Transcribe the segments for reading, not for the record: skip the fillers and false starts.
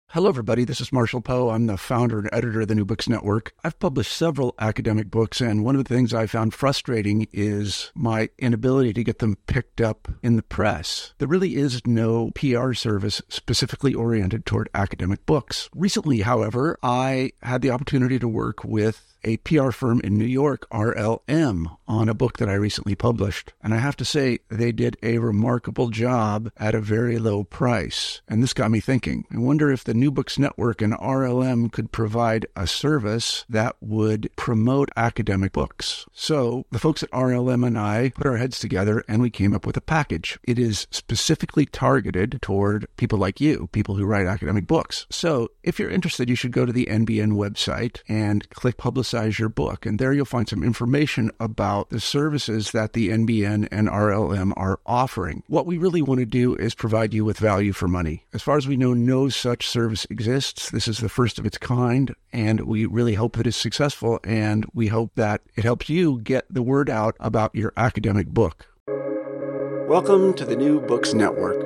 Hello, everybody. This is Marshall Poe. I'm the founder and editor of the New Books Network. I've published several academic books, and one of the things I found frustrating is my inability to get them picked up in the press. There really is no PR service specifically oriented toward academic books. Recently, however, I had the opportunity to work with a PR firm in New York, RLM, on a book that I recently published. And I have to say, they did a remarkable job at a very low price. And this got me thinking. I wonder if the New Books Network and RLM could provide a service that would promote academic books. So the folks at RLM and I put our heads together and we came up with a package. It is specifically targeted toward people like you, people who write academic books. So if you're interested, you should go to the NBN website and click Publicize Your Book. And there you'll find some information about the services that the NBN and RLM are offering. What we really want to do is provide you with value for money. As far as we know, no such service exists. This is the first of its kind, and we really hope that it's successful, and we hope that it helps you get the word out about your academic book. Welcome to the New Books Network.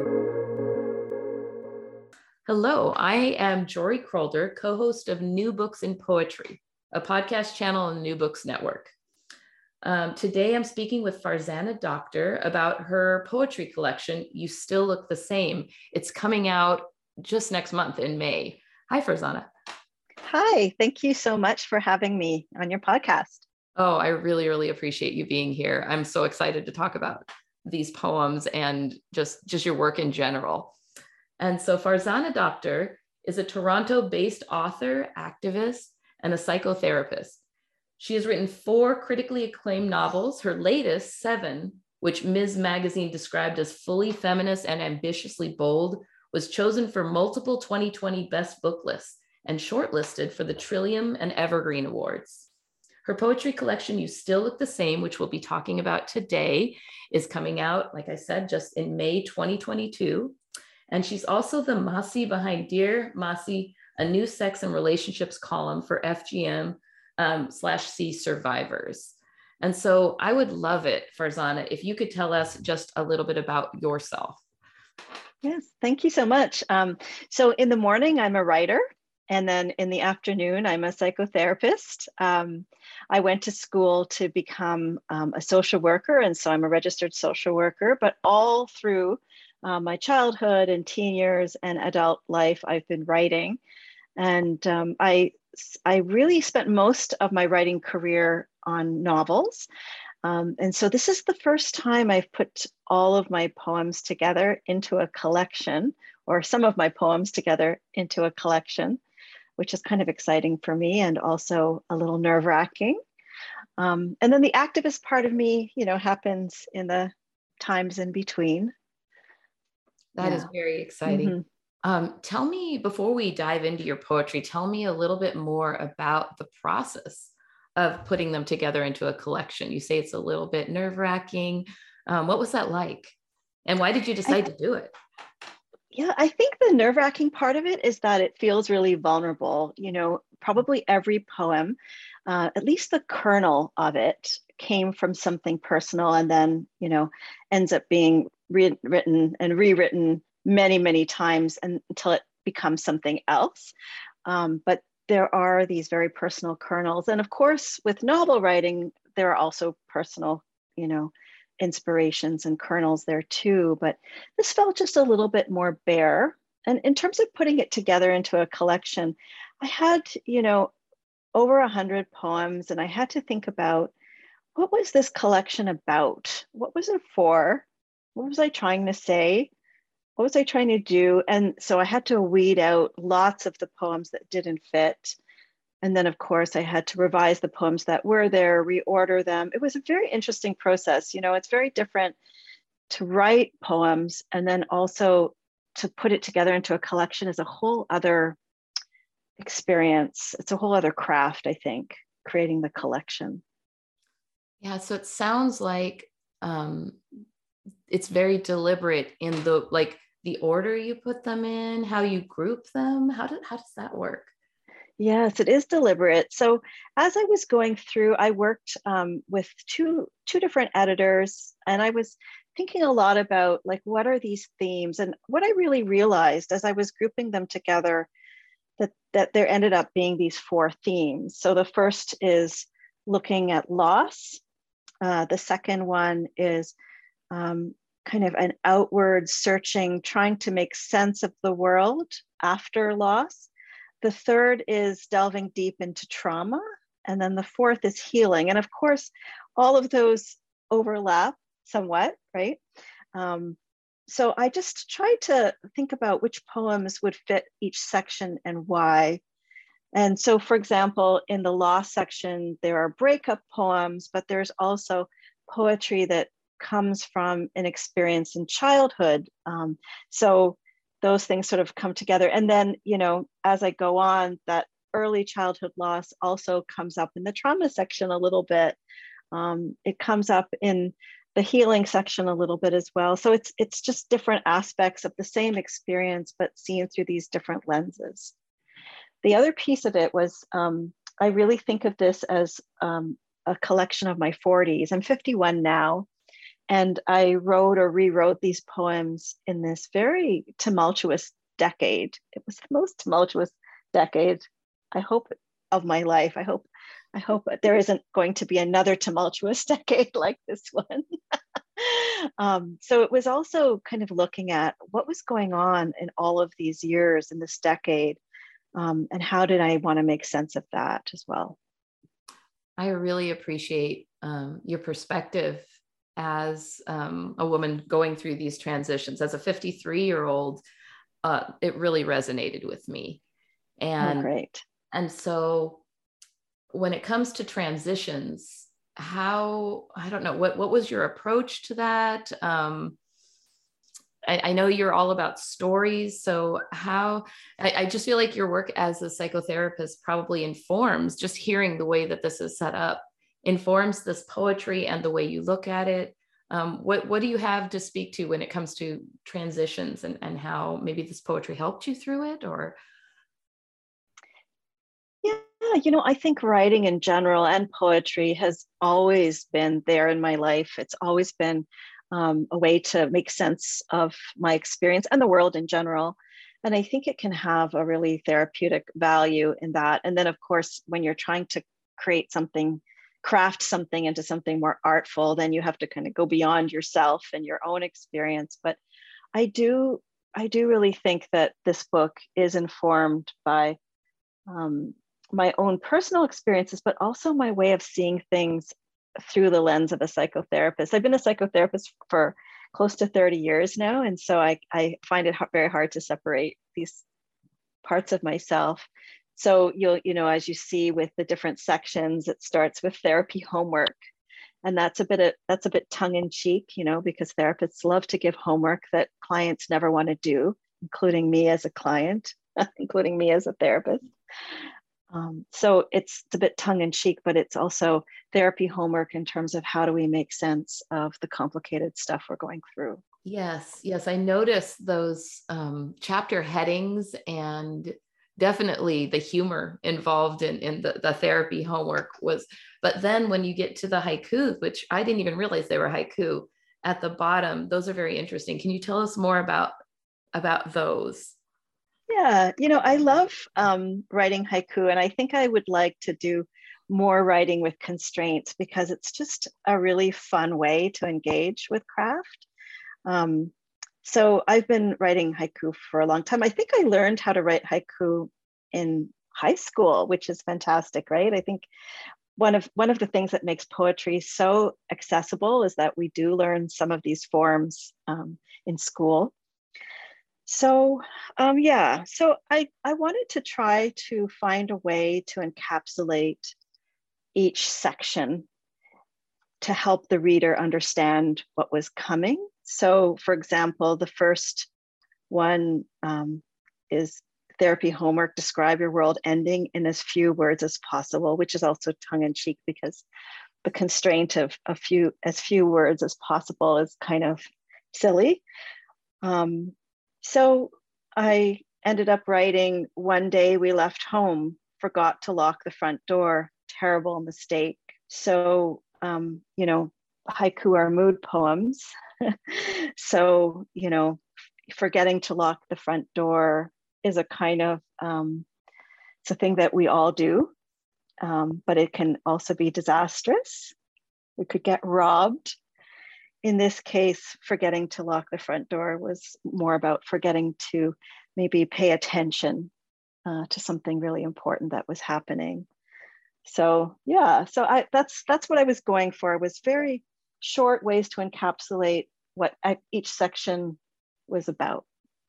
Hello, I am Jory Krolder, co-host of New Books in Poetry, a podcast channel on the New Books Network. Today I'm speaking with Farzana Doctor about her poetry collection, You Still Look the Same. It's coming out just next month in May. Hi, Farzana. Hi, thank you so much for having me on your podcast. Oh, I really, really appreciate you being here. I'm so excited to talk about these poems and just your work in general. And so Farzana Doctor is a Toronto-based author, activist, and a psychotherapist. She has written 4 critically acclaimed novels. Her latest, 7, which Ms. Magazine described as fully feminist and ambitiously bold, was chosen for multiple 2020 Best Book lists and shortlisted for the Trillium and Evergreen Awards. Her poetry collection, You Still Look the Same, which we'll be talking about today, is coming out, like I said, just in May 2022. And she's also the Masi behind Dear Masi, a new sex and relationships column for FGM/C survivors. And so I would love it, Farzana, if you could tell us just a little bit about yourself. Yes, thank you so much. So in the morning, I'm a writer. And then in the afternoon, I'm a psychotherapist. I went to school to become a social worker. And so I'm a registered social worker, but all through my childhood and teen years and adult life, I've been writing. And I really spent most of my writing career on novels. And so this is the first time I've put all of my poems together into a collection, or some of my poems together into a collection, which is kind of exciting for me and also a little nerve-wracking. And then the activist part of me, happens in the times in between. That is very exciting. Mm-hmm. Tell me, before we dive into your poetry, tell me a little bit more about the process of putting them together into a collection. You say it's a little bit nerve-wracking. What was that like? And why did you decide to do it? Yeah, I think the nerve-wracking part of it is that it feels really vulnerable. Probably every poem, at least the kernel of it, came from something personal and then, ends up being written and rewritten many, many times until it becomes something else. But there are these very personal kernels. And of course, with novel writing, there are also personal, inspirations and kernels there too. But this felt just a little bit more bare. And in terms of putting it together into a collection, I had, over 100 poems, and I had to think about, what was this collection about? What was it for? What was I trying to say? What was I trying to do? And so I had to weed out lots of the poems that didn't fit. And then, of course, I had to revise the poems that were there, reorder them. It was a very interesting process. It's very different to write poems and then also to put it together into a collection is a whole other experience. It's a whole other craft, I think, creating the collection. Yeah, so it sounds like it's very deliberate in the order you put them in, how you group them. How does that work? Yes, it is deliberate. So as I was going through, I worked with two different editors, and I was thinking a lot about what are these themes? And what I really realized as I was grouping them together that there ended up being these four themes. So the first is looking at loss. The second one is kind of an outward searching, trying to make sense of the world after loss. The third is delving deep into trauma. And then the fourth is healing. And of course, all of those overlap somewhat, right? So I just tried to think about which poems would fit each section and why. And so, for example, in the loss section, there are breakup poems, but there's also poetry that comes from an experience in childhood. So those things sort of come together. And then, you know, as I go on, that early childhood loss also comes up in the trauma section a little bit. It comes up in the healing section a little bit as well. So it's just different aspects of the same experience, but seen through these different lenses. The other piece of it was, I really think of this as a collection of my 40s. I'm 51 now, and I wrote or rewrote these poems in this very tumultuous decade. It was the most tumultuous decade, I hope, of my life. I hope there isn't going to be another tumultuous decade like this one. So it was also kind of looking at what was going on in all of these years in this decade, and how did I want to make sense of that as well. I really appreciate your perspective as a woman going through these transitions. As a 53-year-old, it really resonated with me. And, great. And so when it comes to transitions, I don't know, what was your approach to that? I know you're all about stories. So I just feel like your work as a psychotherapist probably informs, just hearing the way that this is set up, informs this poetry and the way you look at it. What do you have to speak to when it comes to transitions and how maybe this poetry helped you through it? Or yeah, you know, I think writing in general and poetry has always been there in my life. It's always been a way to make sense of my experience and the world in general. And I think it can have a really therapeutic value in that. And then, of course, when you're trying to create something, craft something into something more artful, then you have to kind of go beyond yourself and your own experience. But I do really think that this book is informed by my own personal experiences, but also my way of seeing things through the lens of a psychotherapist. I've been a psychotherapist for close to 30 years now. And so I find it very hard to separate these parts of myself. So you know, as you see with the different sections, it starts with therapy homework. And that's a bit tongue in cheek, you know, because therapists love to give homework that clients never want to do, including me as a client, including me as a therapist. So it's a bit tongue in cheek, but it's also therapy homework in terms of how do we make sense of the complicated stuff we're going through. Yes. I noticed those chapter headings and definitely the humor involved in the therapy homework was, but then when you get to the haiku, which I didn't even realize they were haiku at the bottom, those are very interesting. Can you tell us more about those? Yeah, you know, I love writing haiku, and I think I would like to do more writing with constraints because it's just a really fun way to engage with craft. So I've been writing haiku for a long time. I think I learned how to write haiku in high school, which is fantastic, right? I think one of the things that makes poetry so accessible is that we do learn some of these forms in school. So so I wanted to try to find a way to encapsulate each section to help the reader understand what was coming. So for example, the first one is therapy homework, describe your world ending in as few words as possible, which is also tongue in cheek because the constraint of as few words as possible is kind of silly. So I ended up writing, one day we left home, forgot to lock the front door, terrible mistake. So, you know, haiku are mood poems. So, you know, forgetting to lock the front door is a kind of It's a thing that we all do, but it can also be disastrous. We could get robbed. In this case, forgetting to lock the front door was more about forgetting to maybe pay attention to something really important that was happening. So yeah, so that's what I was going for. It was very short ways to encapsulate what each section was about.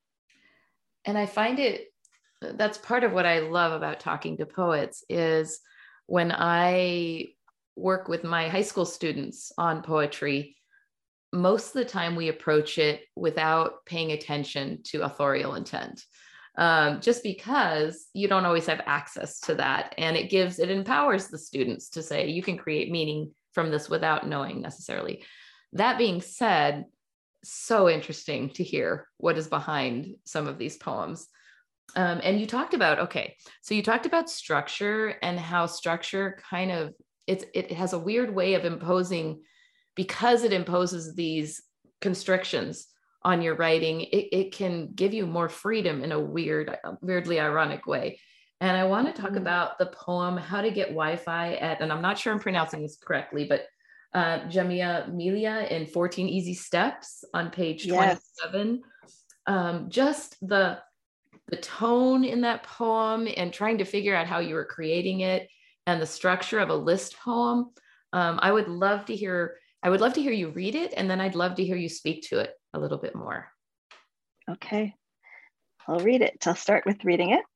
And I find that's part of what I love about talking to poets is when I work with my high school students on poetry, most of the time we approach it without paying attention to authorial intent. Just because you don't always have access to that. And it empowers the students to say, you can create meaning from this without knowing necessarily. That being said, so interesting to hear what is behind some of these poems. And you talked about, so you talked about structure and how structure kind of, it has a weird way of imposing, because it imposes these constrictions on your writing, it can give you more freedom in a weirdly ironic way. And I want to talk about the poem, How to Get Wi-Fi at, and I'm not sure I'm pronouncing this correctly, but Jamia Milia in 14 Easy Steps on page 27. Just the tone in that poem and trying to figure out how you were creating it and the structure of a list poem. I would love to hear you read it, and then I'd love to hear you speak to it a little bit more. Okay, I'll read it. I'll start with reading it.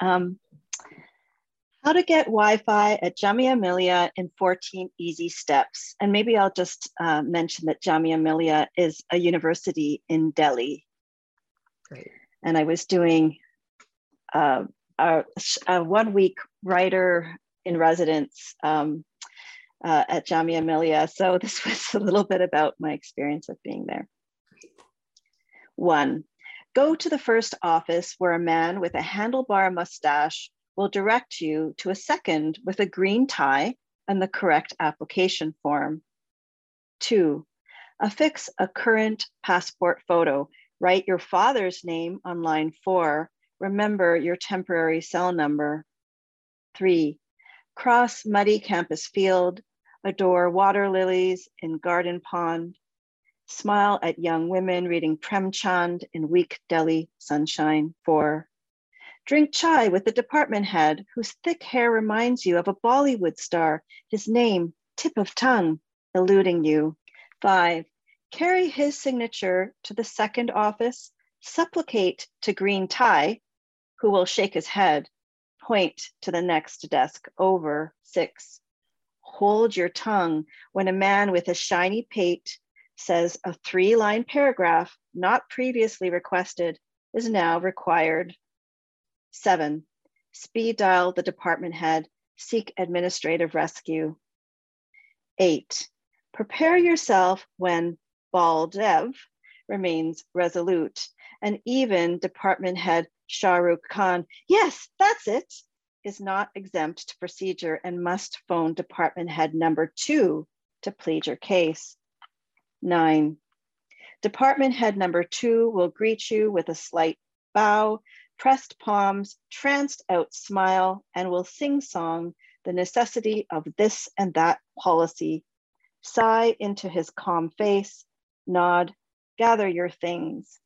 How to Get Wi-Fi at Jamia Millia in 14 Easy Steps. And maybe I'll just mention that Jamia Millia is a university in Delhi. Great. And I was doing a 1 week writer in residence at Jamia Millia. So this was a little bit about my experience of being there. 1, go to the first office where a man with a handlebar mustache will direct you to a second with a green tie and the correct application form. 2, affix a current passport photo. Write your father's name on line 4. Remember your temporary cell number. 3, cross muddy campus field. Adore water lilies in garden pond. Smile at young women reading Prem Chand in weak Delhi sunshine. 4, drink chai with the department head whose thick hair reminds you of a Bollywood star, his name, tip of tongue, eluding you. 5, carry his signature to the second office, supplicate to green tie, who will shake his head, point to the next desk over. 6, hold your tongue when a man with a shiny pate says a 3-line paragraph not previously requested is now required. 7, speed dial the department head, seek administrative rescue. 8, prepare yourself when Baldev remains resolute, and even department head Shah Rukh Khan, yes, that's it, is not exempt to procedure and must phone department head number 2 to plead your case. 9, department head number 2 will greet you with a slight bow, pressed palms, tranced out smile, and will sing-song the necessity of this and that policy. Sigh into his calm face, nod, gather your things.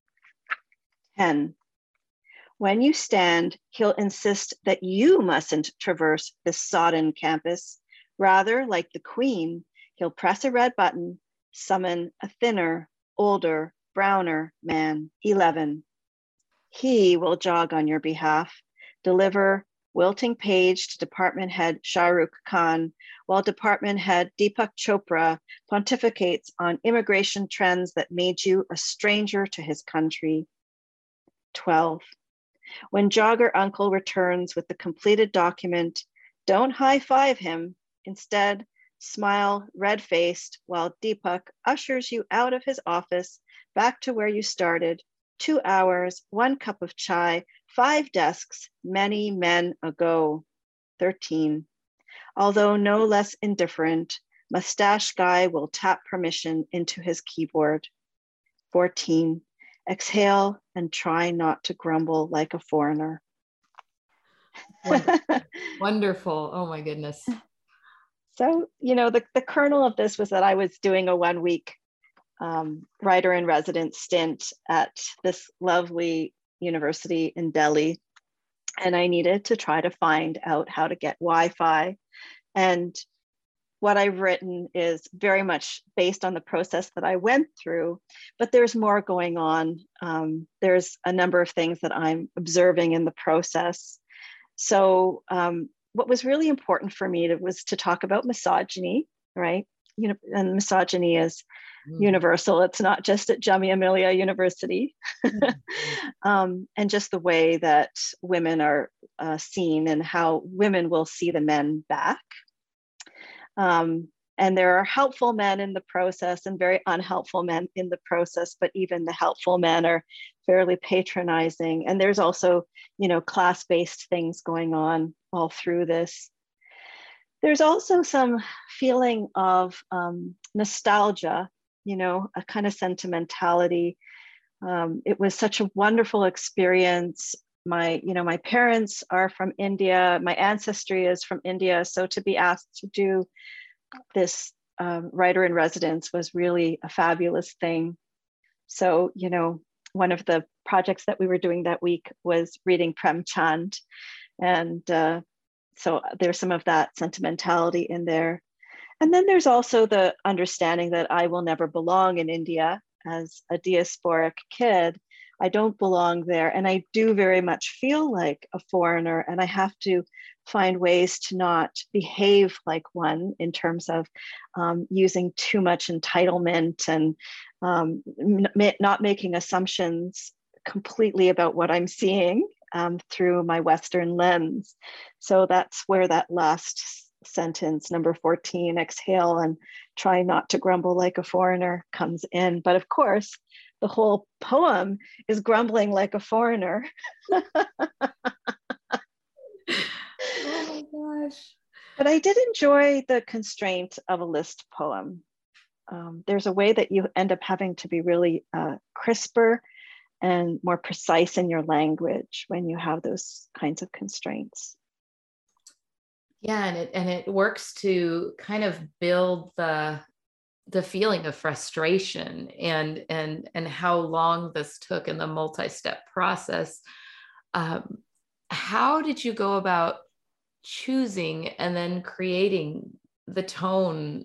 10, when you stand, he'll insist that you mustn't traverse this sodden campus. Rather, like the queen, he'll press a red button, summon a thinner, older, browner man. 11, he will jog on your behalf, deliver wilting page to department head Shah Rukh Khan, while department head Deepak Chopra pontificates on immigration trends that made you a stranger to his country. 12, when jogger uncle returns with the completed document, don't high-five him. Instead, smile red-faced while Deepak ushers you out of his office back to where you started. 2 hours, 1 cup of chai, 5 desks, many men ago. 13, although no less indifferent, mustache guy will tap permission into his keyboard. 14, exhale and try not to grumble like a foreigner. Wonderful. Wonderful. Oh my goodness. So, the kernel of this was that I was doing a 1 week writer in residence stint at this lovely university in Delhi. And I needed to try to find out how to get Wi-Fi. And what I've written is very much based on the process that I went through, but there's more going on. There's a number of things that I'm observing in the process. So what was really important for me was to talk about misogyny, right? And misogyny is universal. It's not just at Jamia Millia University. And just the way that women are seen and how women will see the men back. And there are helpful men in the process and very unhelpful men in the process, but even the helpful men are fairly patronizing. And there's also, class-based things going on all through this. There's also some feeling of nostalgia, a kind of sentimentality. It was such a wonderful experience. My parents are from India. My ancestry is from India. So to be asked to do this writer in residence was really a fabulous thing. So, one of the projects that we were doing that week was reading Prem Chand. And so there's some of that sentimentality in there. And then there's also the understanding that I will never belong in India as a diasporic kid. I don't belong there. And I do very much feel like a foreigner. And I have to find ways to not behave like one in terms of using too much entitlement and not making assumptions completely about what I'm seeing through my Western lens. So that's where that last sentence, number 14, exhale and try not to grumble like a foreigner, comes in. But of course, the whole poem is grumbling like a foreigner. Oh my gosh. But I did enjoy the constraint of a list poem. There's a way that you end up having to be really crisper and more precise in your language when you have those kinds of constraints. Yeah, and it works to kind of build the feeling of frustration and how long this took in the multi-step process. How did you go about choosing and then creating the tone,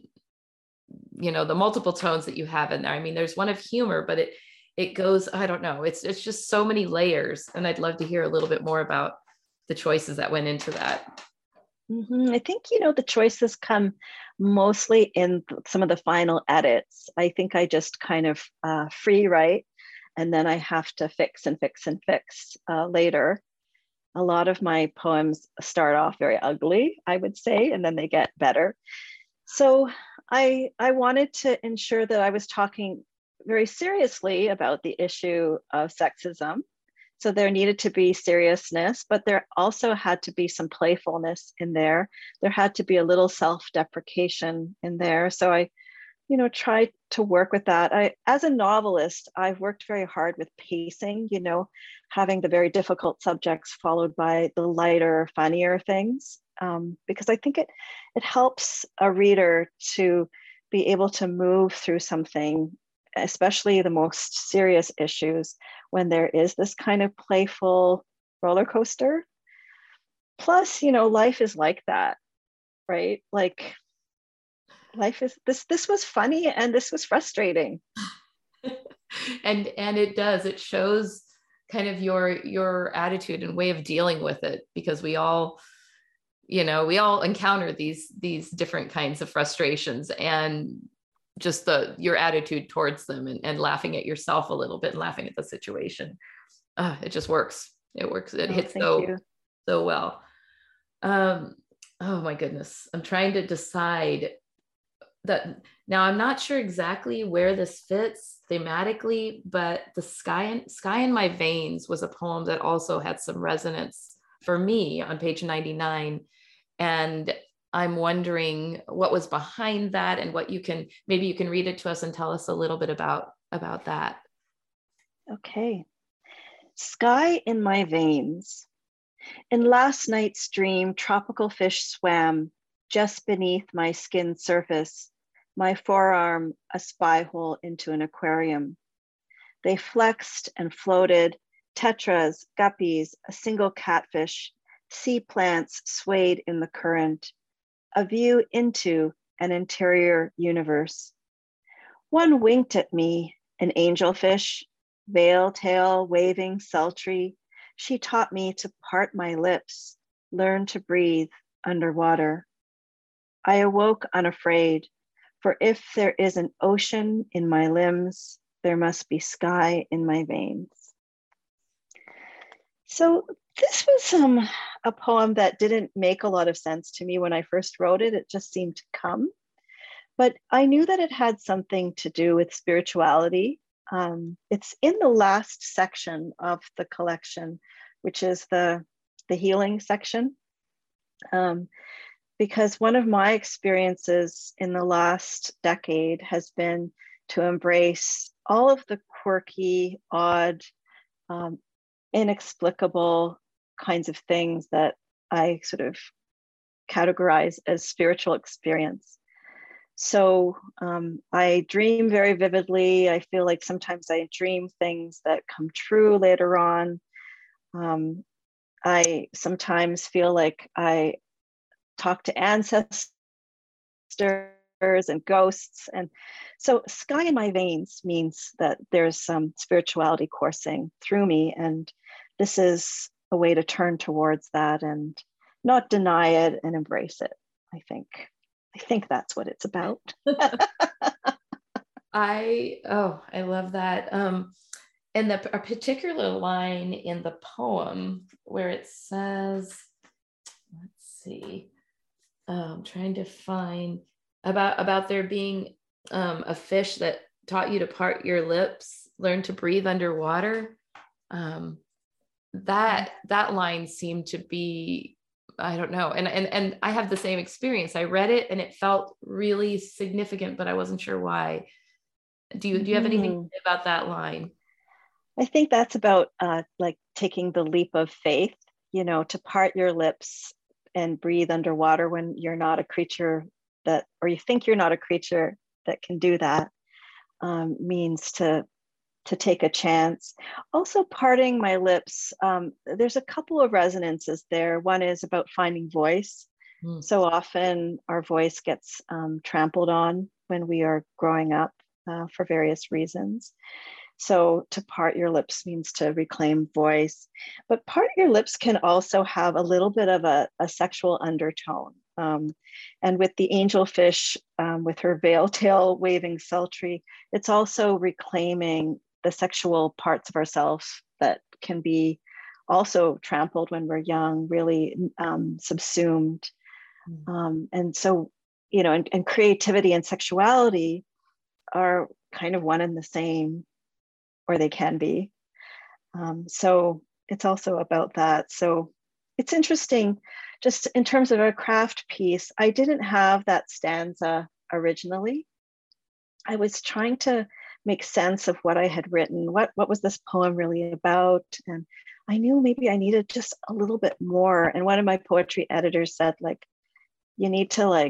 the multiple tones that you have in there? I mean, there's one of humor, but it goes, I don't know, it's just so many layers. And I'd love to hear a little bit more about the choices that went into that. I think, the choices come mostly in some of the final edits. I think I just kind of free write, and then I have to fix and fix and fix later. A lot of my poems start off very ugly, I would say, and then they get better. So I wanted to ensure that I was talking very seriously about the issue of sexism. So there needed to be seriousness, but there also had to be some playfulness in there. There had to be a little self-deprecation in there. So I, tried to work with that. As a novelist, I've worked very hard with pacing, having the very difficult subjects followed by the lighter, funnier things, because I think it helps a reader to be able to move through something, especially the most serious issues, when there is this kind of playful roller coaster. Plus, life is like that, right? Like life is this was funny and this was frustrating. and it shows kind of your attitude and way of dealing with it, because we all encounter these different kinds of frustrations, and just your attitude towards them and laughing at yourself a little bit and laughing at the situation. It just works. It works. It hits so well. Oh my goodness. I'm trying to decide that now. I'm not sure exactly where this fits thematically, but the Sky in My Veins was a poem that also had some resonance for me on page 99. And I'm wondering what was behind that, and what maybe you can read it to us and tell us a little bit about that. Okay. Sky in my veins. In last night's dream, tropical fish swam just beneath my skin surface, my forearm a spy hole into an aquarium. They flexed and floated, tetras, guppies, a single catfish, sea plants swayed in the current, a view into an interior universe. One winked at me, an angelfish, veil tail waving sultry. She taught me to part my lips, learn to breathe underwater. I awoke unafraid, for if there is an ocean in my limbs, there must be sky in my veins. So this was a poem that didn't make a lot of sense to me when I first wrote it. It just seemed to come. But I knew that it had something to do with spirituality. It's in the last section of the collection, which is the healing section. Because one of my experiences in the last decade has been to embrace all of the quirky, odd, inexplicable kinds of things that I sort of categorize as spiritual experience. So I dream very vividly. I feel like sometimes I dream things that come true later on. I sometimes feel like I talk to ancestors and ghosts. And so sky in my veins means that there's some spirituality coursing through me. And this is a way to turn towards that and not deny it and embrace it, I think. I think that's what it's about. I love that. And a particular line in the poem where it says, let's see, I'm trying to find about there being a fish that taught you to part your lips, learn to breathe underwater. That line seemed to be, I don't know. And I have the same experience. I read it and it felt really significant, but I wasn't sure why. Do you have anything to say about that line? I think that's about like taking the leap of faith, to part your lips and breathe underwater when you're not a creature or you think you're not a creature that can do that, means to take a chance. Also, parting my lips, there's a couple of resonances there. One is about finding voice. So often our voice gets trampled on when we are growing up for various reasons. So to part your lips means to reclaim voice, but part your lips can also have a little bit of a sexual undertone. And with the angelfish, with her veil tail waving sultry, it's also reclaiming the sexual parts of ourselves that can be also trampled when we're young, really subsumed. And so, and creativity and sexuality are kind of one and the same, or they can be. So it's also about that. So it's interesting, just in terms of a craft piece, I didn't have that stanza originally. I was trying to make sense of what I had written. What was this poem really about? And I knew maybe I needed just a little bit more. And one of my poetry editors said, you need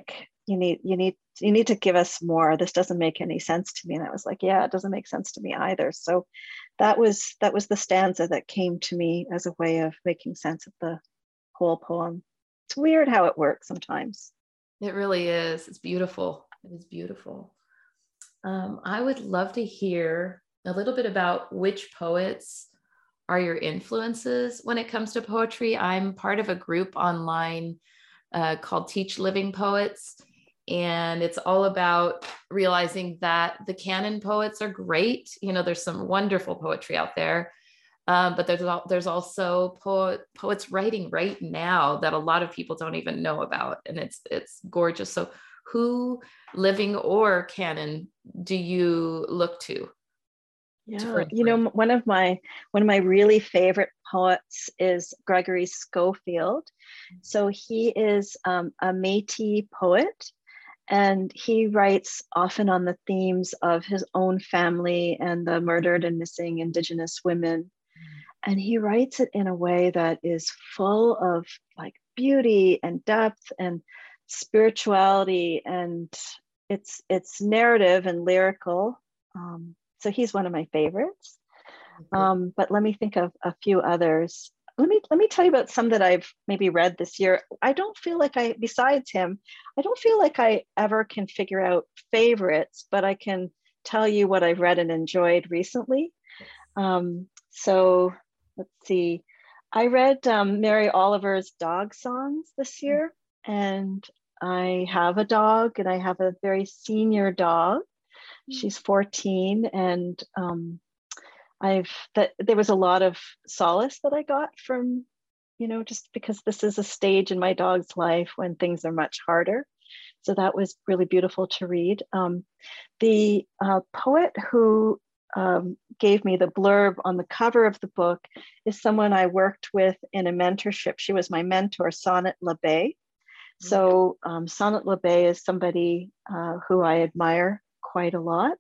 to give us more. This doesn't make any sense to me. And I was like, yeah, it doesn't make sense to me either. So that was the stanza that came to me as a way of making sense of the whole poem. It's weird how it works sometimes. It really is. It's beautiful. It is beautiful. I would love to hear a little bit about which poets are your influences when it comes to poetry. I'm part of a group online called Teach Living Poets. And it's all about realizing that the canon poets are great. There's some wonderful poetry out there, but there's also poets writing right now that a lot of people don't even know about, and it's gorgeous. So, who, living or canon, do you look to? Yeah, one of my really favorite poets is Gregory Schofield. So he is a Métis poet. And he writes often on the themes of his own family and the murdered and missing Indigenous women. And he writes it in a way that is full of like beauty and depth and spirituality, and it's narrative and lyrical. So he's one of my favorites. But let me think of a few others. Let me tell you about some that I've maybe read this year. I don't feel like besides him, I don't feel like I ever can figure out favorites, but I can tell you what I've read and enjoyed recently. So let's see. I read Mary Oliver's Dog Songs this year, and I have a dog, and I have a very senior dog. She's 14, and there was a lot of solace that I got from, just because this is a stage in my dog's life when things are much harder. So that was really beautiful to read. The poet who gave me the blurb on the cover of the book is someone I worked with in a mentorship. She was my mentor, Sonnet Labay. So Sonnet Labay is somebody who I admire quite a lot.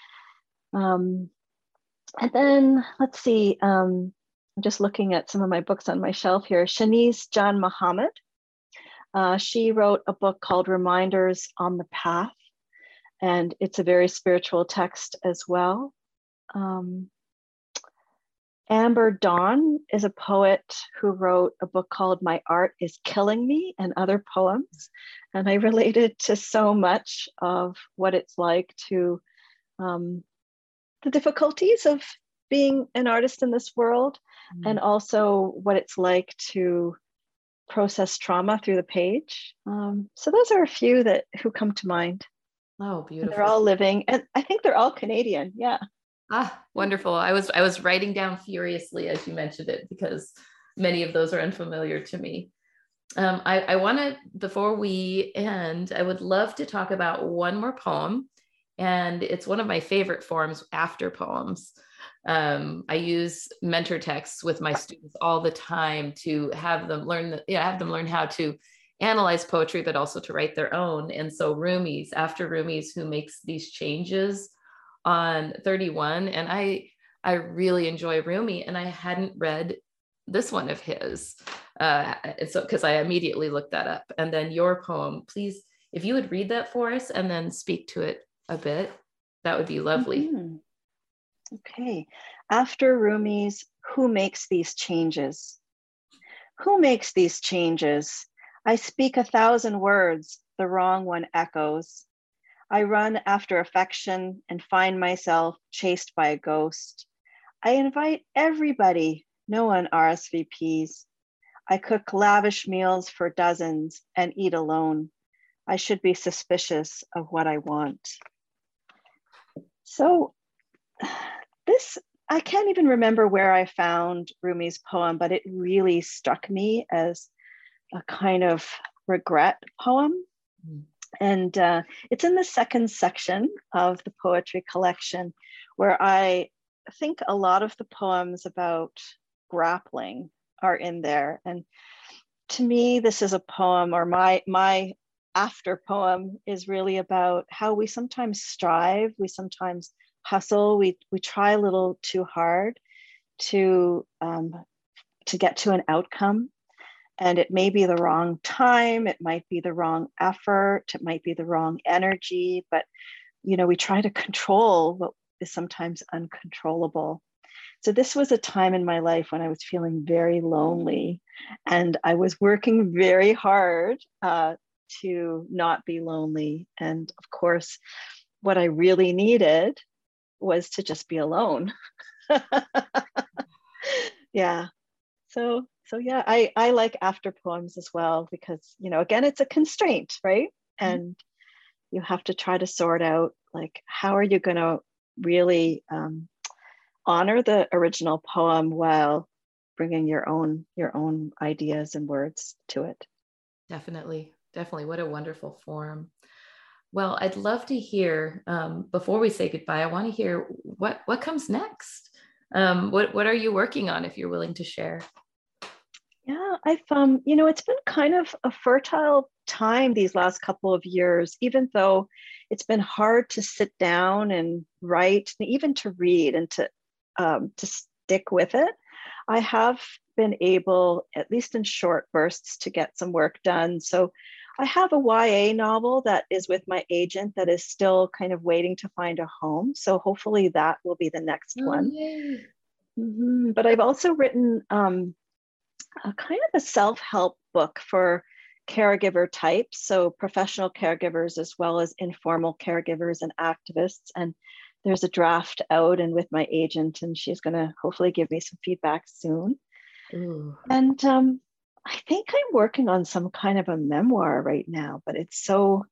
And then let's see, I'm just looking at some of my books on my shelf here. Shanice Jan Muhammad. She wrote a book called Reminders on the Path, and it's a very spiritual text as well. Amber Dawn is a poet who wrote a book called My Art is Killing Me and Other Poems. And I related to so much of what it's like to the difficulties of being an artist in this world, and also what it's like to process trauma through the page. So those are a few who come to mind. Oh, beautiful. They're all living, and I think they're all Canadian. Yeah. Wonderful. I was writing down furiously as you mentioned it, because many of those are unfamiliar to me. I want to, before we end, I would love to talk about one more poem, and it's one of my favorite forms, after poems. I use mentor texts with my students all the time to have them learn how to analyze poetry, but also to write their own. And so Rumi's, After Rumi's, who makes these changes on 31, and I really enjoy Rumi, and I hadn't read this one of his, so because I immediately looked that up. And then your poem, please, if you would read that for us and then speak to it a bit, that would be lovely. Mm-hmm. Okay. After Rumi's Who Makes These Changes? Who makes these changes? I speak 1,000 words, the wrong one echoes. I run after affection and find myself chased by a ghost. I invite everybody, no one RSVPs. I cook lavish meals for dozens and eat alone. I should be suspicious of what I want. So I can't even remember where I found Rumi's poem, but it really struck me as a kind of regret poem. And it's in the second section of the poetry collection, where I think a lot of the poems about grappling are in there. And to me, this is a poem, or my after poem is really about how we sometimes strive, we sometimes hustle, we try a little too hard to get to an outcome. And it may be the wrong time, it might be the wrong effort, it might be the wrong energy, but we try to control what is sometimes uncontrollable. So this was a time in my life when I was feeling very lonely, and I was working very hard to not be lonely. And of course, what I really needed was to just be alone. Yeah. So yeah, I like after poems as well, because, again, it's a constraint, right? And you have to try to sort out, like, how are you going to really honor the original poem while bringing your own ideas and words to it. Definitely. What a wonderful form. Well, I'd love to hear, before we say goodbye, I want to hear what comes next. What are you working on, if you're willing to share? Yeah, I've, it's been kind of a fertile time these last couple of years, even though it's been hard to sit down and write, and even to read and to stick with it. I have been able, at least in short bursts, to get some work done. So I have a YA novel that is with my agent that is still kind of waiting to find a home. So hopefully that will be the next Oh, one. yay. But I've also written a kind of a self-help book for caregiver types, so professional caregivers as well as informal caregivers and activists. And there's a draft out and with my agent, and she's going to hopefully give me some feedback soon. Ooh. And I think I'm working on some kind of a memoir right now, but it's so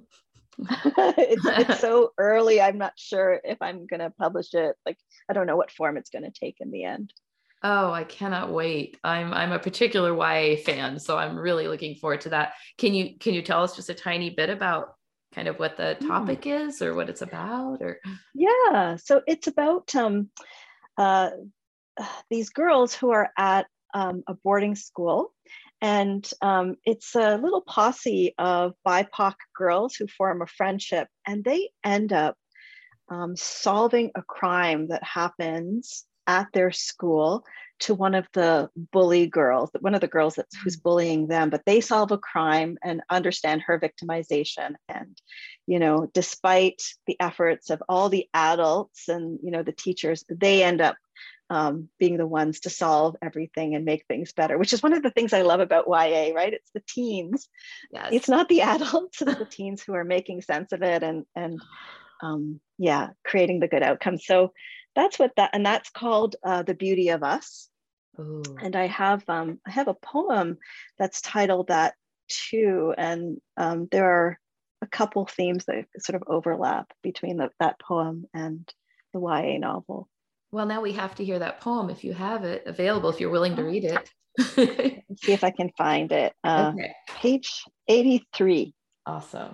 it's so early. I'm not sure if I'm going to publish it. Like, I don't know what form it's going to take in the end. Oh, I cannot wait. I'm a particular YA fan, so I'm really looking forward to that. Can you tell us just a tiny bit about kind of what the topic is or what it's about? Or Yeah, so it's about uh, these girls who are at a boarding school, and it's a little posse of BIPOC girls who form a friendship, and they end up solving a crime that happens at their school to one of the bully girls, one of the girls who's bullying them, but they solve a crime and understand her victimization. And, despite the efforts of all the adults and, the teachers, they end up being the ones to solve everything and make things better, which is one of the things I love about YA, right? It's the teens. yes. It's not the adults, it's the teens who are making sense of it and creating the good outcomes. So that's called The Beauty of Us. Ooh. And I have a poem that's titled that too. And there are a couple themes that sort of overlap between that poem and the YA novel. Well, now we have to hear that poem if you have it available, if you're willing to read it. Let's see if I can find it. Okay. Page 83. Awesome.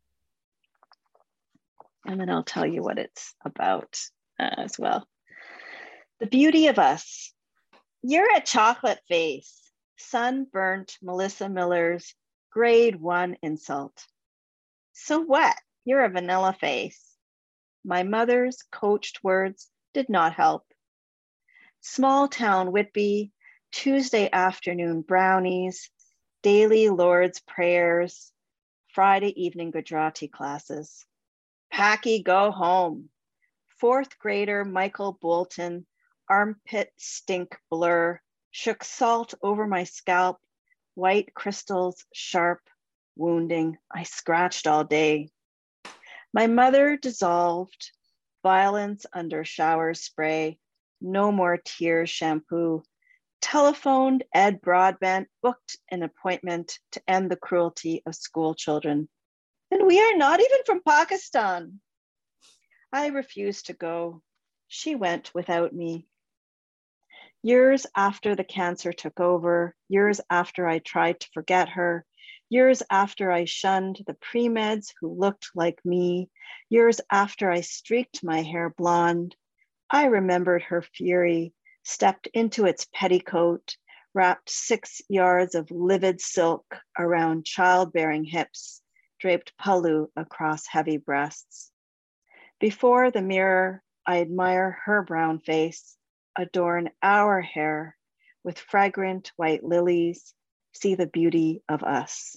And then I'll tell you what it's about as well. The Beauty of Us. You're a chocolate face, sunburnt Melissa Miller's grade 1 insult. So what? You're a vanilla face. My mother's coached words did not help. Small town Whitby, Tuesday afternoon brownies, daily Lord's prayers, Friday evening Gujarati classes. Packy, go home. Fourth grader Michael Bolton, armpit stink blur, shook salt over my scalp, white crystals sharp, wounding. I scratched all day. My mother dissolved, violence under shower spray, no more tears shampoo, telephoned Ed Broadbent, booked an appointment to end the cruelty of school children. And we are not even from Pakistan. I refused to go. She went without me. Years after the cancer took over, years after I tried to forget her, years after I shunned the pre-meds who looked like me, years after I streaked my hair blonde, I remembered her fury, stepped into its petticoat, wrapped 6 yards of livid silk around childbearing hips, draped pallu across heavy breasts. Before the mirror, I admire her brown face, adorn our hair with fragrant white lilies, see the beauty of us.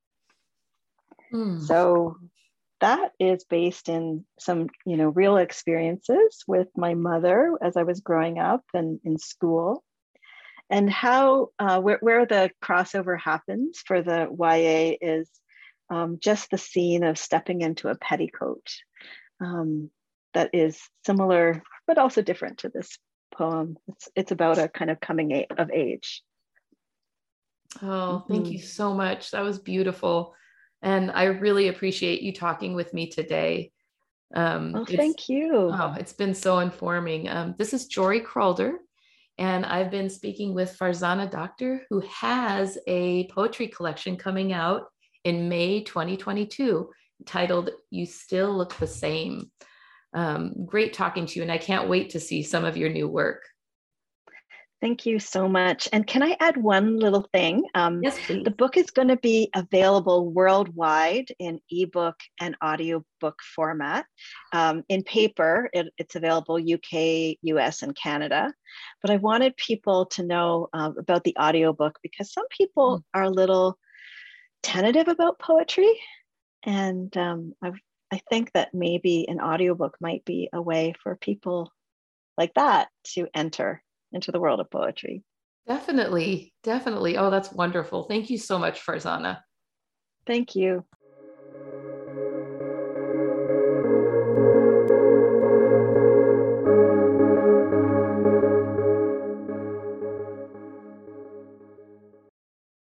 So that is based in some, real experiences with my mother as I was growing up and in school, and how where the crossover happens for the YA is just the scene of stepping into a petticoat that is similar but also different to this poem. It's about a kind of coming of age. Oh, thank you so much. That was beautiful. And I really appreciate you talking with me today. Thank you. Oh, it's been so informing. This is Jory Kralder, and I've been speaking with Farzana Doctor, who has a poetry collection coming out in May 2022 titled You Still Look the Same. Great talking to you, and I can't wait to see some of your new work. Thank you so much. And can I add one little thing? Yes, please. The book is going to be available worldwide in ebook and audiobook format. In paper, it's available UK, US, and Canada. But I wanted people to know about the audiobook because some people are a little tentative about poetry. And I think that maybe an audiobook might be a way for people like that to enter into the world of poetry. Definitely. Definitely. Oh, that's wonderful. Thank you so much, Farzana. Thank you.